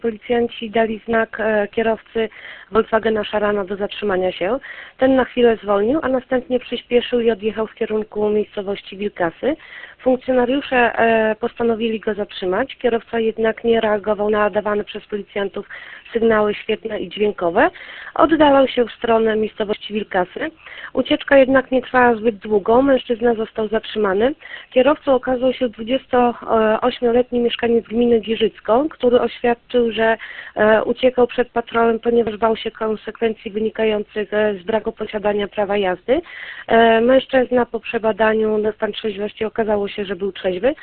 Policjanci dali znak kierowcy Volkswagena Szarana do zatrzymania się. Ten na chwilę zwolnił, a następnie przyspieszył i odjechał w kierunku miejscowości Wilkasy. Funkcjonariusze postanowili go zatrzymać. Kierowca jednak nie reagował na dawane przez policjantów sygnały świetlne i dźwiękowe. Oddalał się w stronę miejscowości Wilkasy. Ucieczka jednak nie trwała zbyt długo. Mężczyzna został zatrzymany. Kierowcą okazał się 28-letni mieszkaniec gminy Giżycko, który oświadczył, że uciekał przed patrolem, ponieważ bał się konsekwencji wynikających z braku posiadania prawa jazdy. Mężczyzna po przebadaniu na stan trzeźwości okazało się, że był trzeźwy.